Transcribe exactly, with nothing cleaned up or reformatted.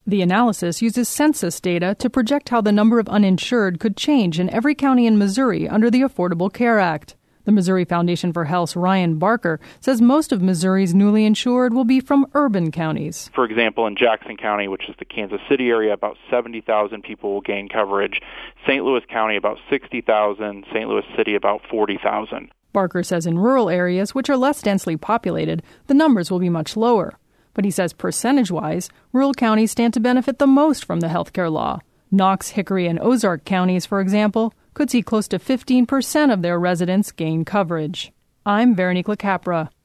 The analysis uses census data to project how the number of uninsured could change in every county in Missouri under the Affordable Care Act. The Missouri Foundation for Health's Ryan Barker says most of Missouri's newly insured will be from urban counties. For example, in Jackson County, which is the Kansas City area, about seventy thousand people will gain coverage. Saint Louis County, about sixty thousand. Saint Louis City, about forty thousand. Barker says in rural areas, which are less densely populated, the numbers will be much lower. But he says percentage-wise, rural counties stand to benefit the most from the healthcare law. Knox, Hickory, and Ozark counties, for example, could see close to fifteen percent of their residents gain coverage. I'm Veronique LaCapra.